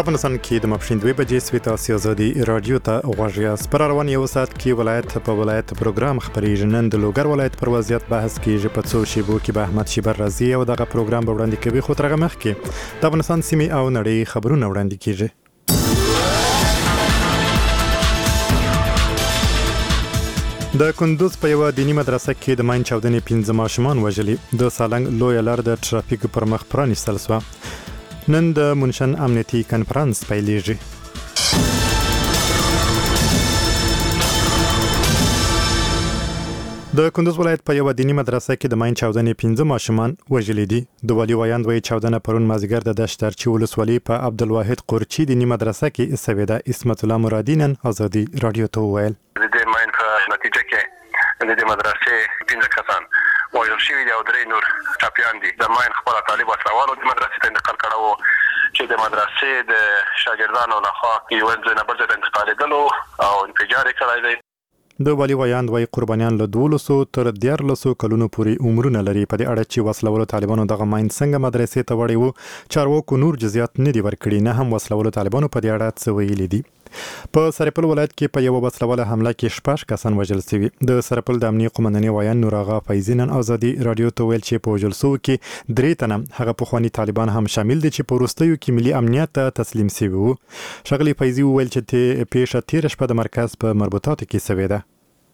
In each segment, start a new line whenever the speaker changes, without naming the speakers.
افغانستان کې د ماپښین 2 بجې سوي تاسو ازادي رادیو ته غوږ یاست. پر روان یو ساعت کې ولایت په ولایت پروګرام خبرېږي. نن د لوګر ولایت پر وضعیت بحث کېږي. په څو شیبو کې به احمد شیبر رضی او دغه پروګرام به وړاندې کوي. خو تر هغه مخکې د افغانستان سیمې او نړۍ خبرونه وړاندې کېږي. د کندوز په یو دینی مدرسه کې د ماین چاودنې 15 ماشومان وژلي. د سالنګ لوی لار د ټرافیک پر مخ پرانیستل شو. نن د منشن امنیتي کنفرانس پیلېږي. د کندوز ولایت په یو دینی مدرسه کې د ماین چاودنې 15 ماشومان وژلي دي. د والي وایاند وایي چاودنه پرون مازیګر د دشترچی ولسوالۍ په عبدالواحد قرچی دینی مدرسه کې سوي ده. اسمت الله مرادی نن ازادي رادیو ته وویل
د ماین په نتیجه کې د مدرسې 15 کسان وژل شوي دي او 3 نور ټاپیان دي. د ماین خپل طالب وسلوالو د مدرسې ته انتقال کړو چې د مدرسې د شاګردانو لخوا یو ځای نه بل ځای ته انتقالېدلو او انفجار یې کړی دی.
د والي وایاند وایي قربانیان له 1200 تر 1400 کلونو پورې عمرونه لري. په دې اړه چې وسلوالو طالبانو دغه ماین څنګه مدرسې ته وړي وو چارواکو نور جزئیات نه دي ورکړي. نه هم وسلوالو طالبانو په دې اړه څه ویلي دي. په سرپل ولایت کې په یو وسلواله حمله کې 6 کسان وژل شوي. د سرپل د امنیه قومندانۍ وایاند نور آغا فیضی نن ازادي رادیو ته ویل چې په وژل شوو کې 3 تنه هغه پخواني طالبان هم شامل دي چې په وروستیو کې ملي امنیت ته تسلیم شوي وو. ښاغلي فیضی وویل چې پیښه تیر شپه د مرکز په مربوطاتو کې شوې ده.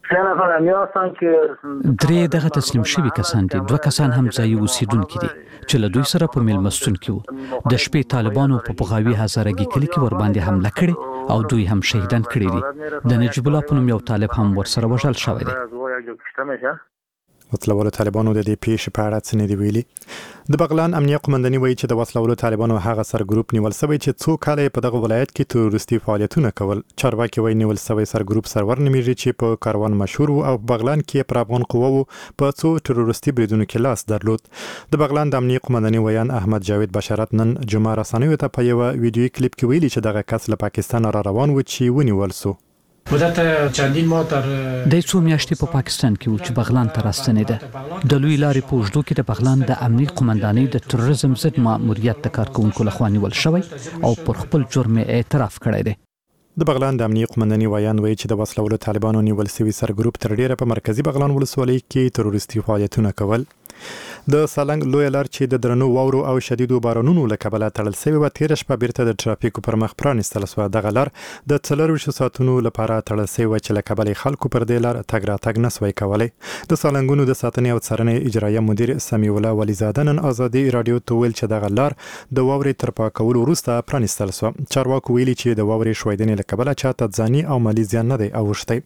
3 دغه تسلیم شوي کسان دي. 2 کسان هم ځایي اوسیدونکي دي چې له دوی سره په میلمستون کې وو. د شپې طالبانو په پغاوي هزارګي کلی کې ور باندې حمله کړې او دوی هم شهیدان کړي دي. د نجیب الله په نوم یو طالب هم ورسره وژل شوی دی.
وسلوالو طالبانو د دې پیښې په اړه څه نه دی ویلي. د بغلان امنیه قومندانۍ وایي چې د وسلوالو طالبانو هغه سرګروپ نیول شوی چې څو کاله په دغه ولایت کې تروریستي فعالیتونه کول. چارواکي وایي نیول شوی سرګروپ سرور نومیږي چې په کاروان مشهور وو او بغلان کې پر افغان قواو په څو تروریستي بریدونو کې لاس درلود. د بغلان د امنیه قومندانۍ وایاند احمد جاوید بشارت نن جمعه رسنیو ته په یو ویډیو کلیپ کې ویلي چې دغه کس له پاکستان را روان و چې ونیول شو.
د څو میاشتې په پاکستان کې و چې بغلان ته راستنېده. د لوی لارې په اوږدو کې د بغلان د امنیه قومندانۍ د تروریزم ضد ماموریت د کارکونکو لخوا نیول شوی او پر خپل جرم اعتراف کړی دی.
د بغلان د امنیه قومندانۍ وایاند وایي چې د وسلوالو طالبانو نیول شوي سرګروپ تر ډیره په مرکزی بغلان ولسوالۍ کې تروریستي فعالیتونه کول. د سالنګ لوی لار چې د درنو واورو او شدیدو بارانونو له کبله تړل شوی و تیر شپه بیرته د ټرافیکو پر مخ پرانیستل شوه. دغه لار د 24 ساعتونو لپاره تړل شوی و چې له کبله خلکو پر دې لار تګ راتګ نه شوی کولی. د سالنګونو د ساتنې او څارنې اجرایه مدیر سمیع الله ولیزاده نن ازادي رادیو ته ویل چې دغه لار د واورې تر پاکولو وروسته پرانیستل شوه. چارواکو ویلي چې د واورې ښویدنې له کبله چاته ځاني او مالي زیان نه دی اوښتی.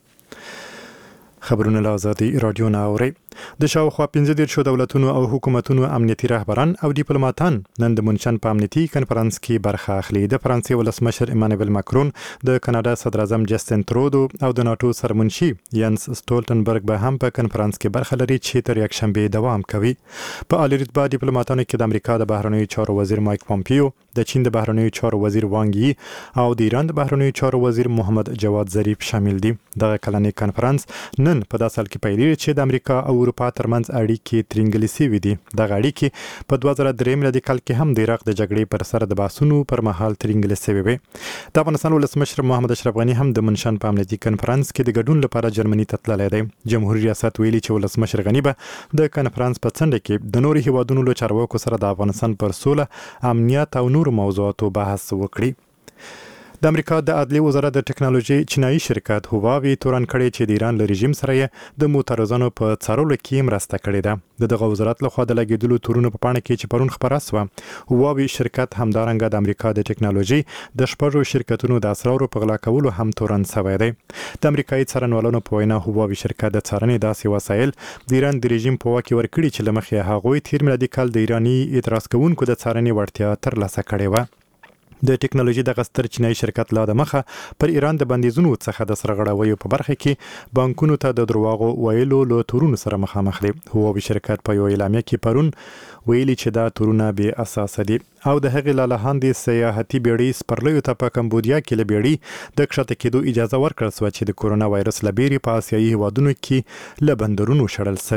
خبرونه له ازادي رادیو نه اوري. د شاوخوا 15 دولتونو او حکومتونو امنیتي رهبران او ډیپلوماټان نن د منشن په امنیتي کنفرانس کې برخه اخلي. د فرانسې ولسمشر ایمانوئل ماکرون، د کاناډا صدر اعظم جسټین ترودو او د ناتو سرمنشي ینس سټولټنبرګ به هم په کنفرانس کې برخه لري چې تر یکشنبه دوام کوي. په اعلی رتبه ډیپلوماټانو کې د امریکا د بهرنیو چارو وزیر مایک پومپیو، د چین د بهرنیو چارو وزیر وانګ یي او د ایران د بهرنیو چارو وزیر محمد جواد ظریف شامل دي. دغه کلنی کنفرانس نن په داسې حال کې پیلېږي چې د امریکا او اروپا ترمنځ اړیکې ترنګلې شوي دي. دغه اړیکې په 2003 میلادي کال کې هم د عراق د جګړې پر سر د بحثونو پر مهال ترنګلې شوي وي. د افغانستان ولسمشر محمد اشرف غني هم د منشن په امنیتي کنفرانس کې د ګډون لپاره جرمني ته تللی دی. جمهوریت ریاست ویلي چې ولسمشر غني به د کنفرانس په څنډه کې د نورو هیوادونو له چارواکو سره د افغانستان پر سوله، امنیت او نورو موضوعاتو بحث وکړي. د امریکا د عدلي وزارت د ټکنالوژي چینایي شرکت هواوی تورن کړی چې د ایران له رژیم سره د موټروزانو په څارلو کې مرسته کړې ده. دغه وزارت له خوا د لګیدلو تورونو په پاڼه کې چې پرون خبره شوه، هواوی شرکت همدارنګه د امریکا د ټکنالوژي د 6 شرکتونو د اسرارو په غلا کولو هم تورن شوی دی. د امریکایي څارنوالانو په وینا هواوی شرکت د څارنې داسې وسایل د ایران د رژیم په واک کې ورکړي چې له مخې هغوی تیر میلادي کال د ایراني اعتراض کوونکو د څارنې وړتیا ترلاسه کړې وه. د ټکنالوژي د غستر چینایي شرکت لا د مخه پر ایران د بندیزونو څخه د سرغړاویو په برخه کې بانکونو ته د دروغو ویلو له تورونو سره مخامخ دي. هواوی شرکت په یو اعلامیه کې پرون ویلي چې دا تورونه بې اساسه دي او د هغې له لاندې سیاحتي بیړۍ سپرلیو ته په کمبودیا کې له بیړۍ د کښته کېدو اجازه ورکړل شوه چې د کورونا وایرس له بیرې په اسیایي هیوادونو کې له بندرونو شړل شوې وه.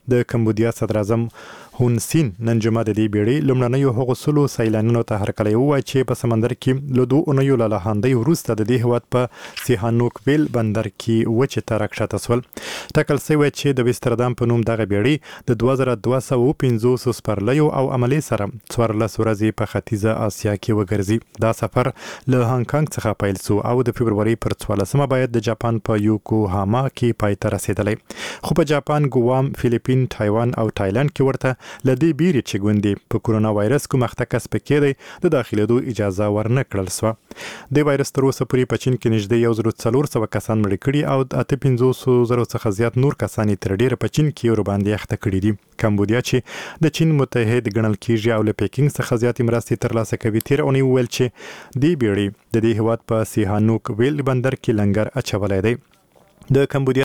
د کمبودیا صدر اعظم هون سین نن جمعه د دې بیړۍ لومړنیو هغو سلو سیلانیانو ته هرکلی ووایي چې په سمندر کې له 2 اونیو له لهاندۍ وروسته د دې هیواد په سیهانوک ویل بندر کې وچې ته راکښته سول. ټاکل شوی چې د ویستردام په نوم دغه بیړۍ د 2250 سپرلیو او عملې سره 14 ورځې په ختیځه آسیا کې وګرځي. دا سفر له هانګ کانګ څخه پیل شو او د فبروري پر 14مه باید د جاپان په یوکوهاما کې پای ته رسیدلی. خو په جاپان، ګوام، فلیپین، تایوان او تایلند کې ورته لدې بیرې چې ګوندې په کورونا وایرس کوم مختکس پکې دی د داخلېدو اجازه ورنه کړل سوه. د وایرس تر اوسه پورې په چین کې نږدې 1400 کسان مړه کړي او 8500 څخه زیات نور کسان تر ډیره په چین کې ورباندې اخته کړي دي. کمبودیا چې د چین متحد ګڼل کیږي او له پیکینګ څخه زیاتې مرستې ترلاسه کوي، تیر اونۍ وویل چې دې بیړۍ د دې هیواد په سیهانوک ویل بندر کې لنګر اچولی دی. د کمبودیا